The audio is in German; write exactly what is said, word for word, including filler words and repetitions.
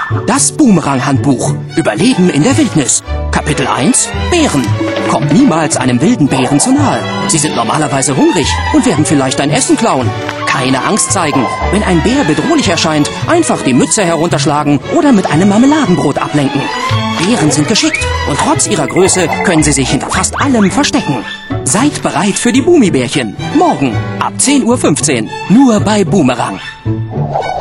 Das Boomerang-Handbuch. Überleben in der Wildnis. Kapitel eins. Bären. Kommt niemals einem wilden Bären zu nahe. Sie sind normalerweise hungrig und werden vielleicht dein Essen klauen. Keine Angst zeigen. Wenn ein Bär bedrohlich erscheint, einfach die Mütze herunterschlagen oder mit einem Marmeladenbrot ablenken. Bären sind geschickt und trotz ihrer Größe können sie sich hinter fast allem verstecken. Seid bereit für die Bumibärchen. Morgen ab zehn Uhr fünfzehn. Nur bei Boomerang.